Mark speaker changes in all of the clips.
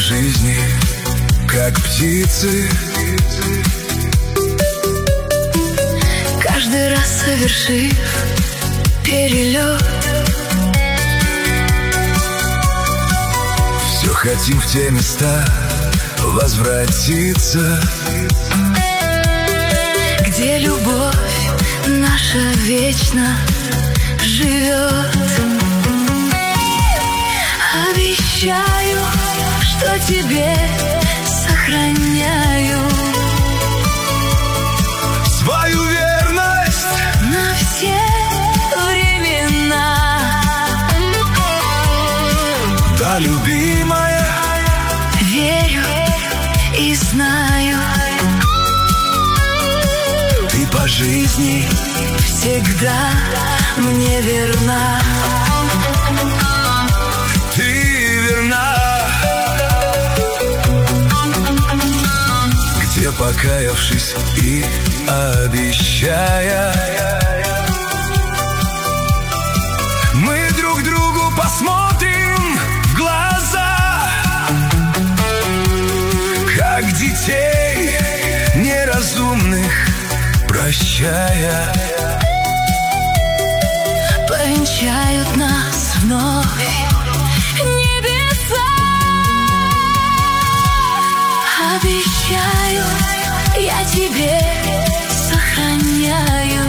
Speaker 1: жизни, как птицы.
Speaker 2: Каждый раз совершив перелет,
Speaker 1: все хотим в те места возвратиться,
Speaker 2: где любовь наша вечно живет. Обещаю, что тебе сохраняю
Speaker 1: свою верность
Speaker 2: на все времена.
Speaker 1: Да, любимая,
Speaker 2: верю и знаю,
Speaker 1: ты по жизни
Speaker 2: всегда мне верна.
Speaker 1: ты верна. Где, покаявшись и обещая, мы друг другу посмотрим в глаза, как детей неразумных прощая,
Speaker 2: повенчают нас вновь небеса. Обещаю, я тебе сохраняю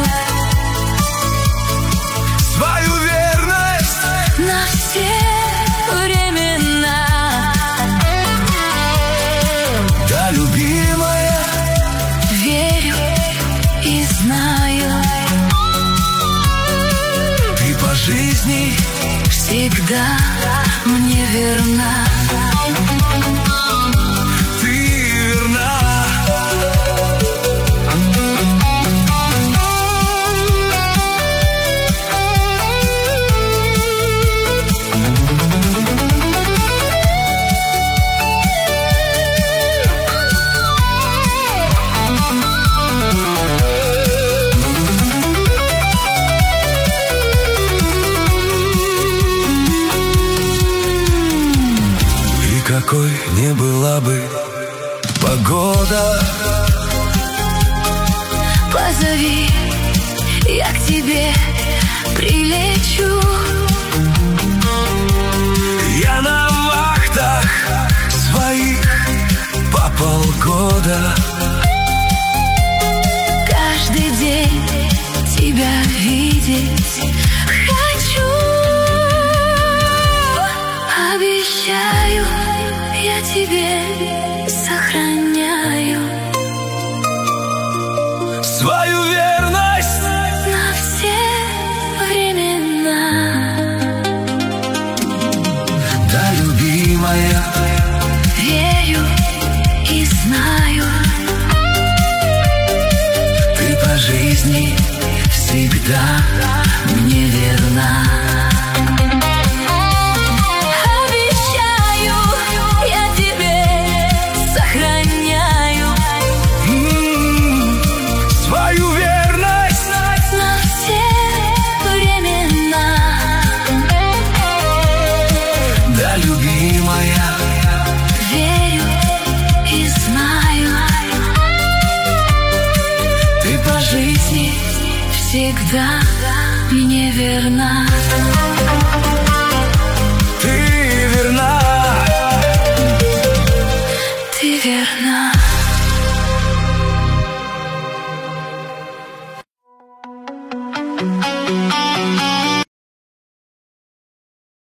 Speaker 1: свою верность
Speaker 2: на все времена.
Speaker 1: да, любимая,
Speaker 2: Верю и знаю,
Speaker 1: ты по жизни
Speaker 2: всегда мне верна.
Speaker 1: ты верна. Какой не была бы погода,
Speaker 2: Позови, я к тебе прилечу.
Speaker 1: я на вахтах своих по полгода.
Speaker 2: Каждый день тебя видеть хочу. Обещаю, я тебе сохраняю
Speaker 1: Свою верность
Speaker 2: на все времена.
Speaker 1: да, любимая,
Speaker 2: Верю и знаю,
Speaker 1: ты по жизни
Speaker 2: всегда мне верна. Обещаю, я тебе сохраняю
Speaker 1: свою верность
Speaker 2: на все времена.
Speaker 1: да, любимая,
Speaker 2: Верю и знаю,
Speaker 1: ты по жизни
Speaker 2: всегда мне верна.
Speaker 1: ты верна.
Speaker 2: Ты верна.